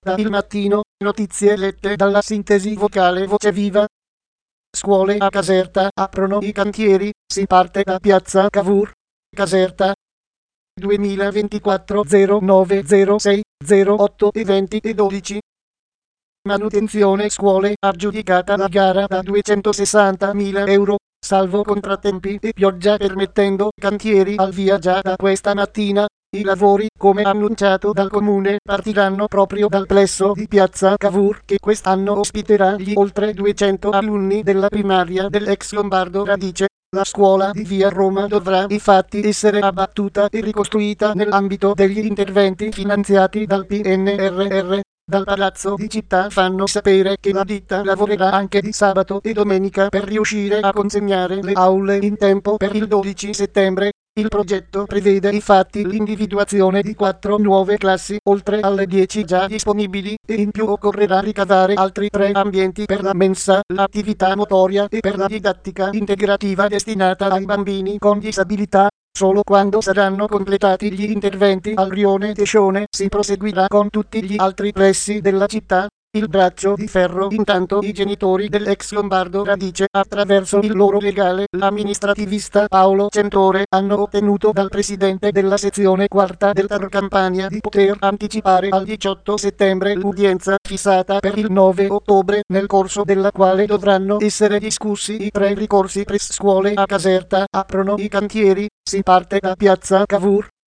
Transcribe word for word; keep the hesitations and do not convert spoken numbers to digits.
Da Il Mattino, notizie lette dalla sintesi vocale Voce Viva. Scuole a Caserta aprono i cantieri, si parte da Piazza Cavour. Caserta. duemilaventiquattro zero nove zero sei zero otto e venti e dodici. Manutenzione scuole, aggiudicata la gara da duecentosessantamila euro, salvo contrattempi e pioggia, permettendo cantieri al via già da questa mattina. I lavori, come annunciato dal comune, partiranno proprio dal plesso di Piazza Cavour, che quest'anno ospiterà gli oltre duecento alunni della primaria dell'ex Lombardo Radice. La scuola di via Roma dovrà infatti essere abbattuta e ricostruita nell'ambito degli interventi finanziati dal P N R R. Dal Palazzo di Città fanno sapere che la ditta lavorerà anche di sabato e domenica per riuscire a consegnare le aule in tempo per il dodici settembre. Il progetto prevede infatti l'individuazione di quattro nuove classi, oltre alle dieci già disponibili, e in più occorrerà ricavare altri tre ambienti per la mensa, l'attività motoria e per la didattica integrativa destinata ai bambini con disabilità. Solo quando saranno completati gli interventi al rione Tescione si proseguirà con tutti gli altri pressi della città. Il braccio di ferro. Intanto i genitori dell'ex Lombardo Radice, attraverso il loro legale, l'amministrativista Paolo Centore, hanno ottenuto dal presidente della sezione quarta del TAR Campania di poter anticipare al diciotto settembre l'udienza fissata per il nove ottobre, nel corso della quale dovranno essere discussi i tre ricorsi presso scuole a Caserta. Aprono i cantieri, si parte da Piazza Cavour.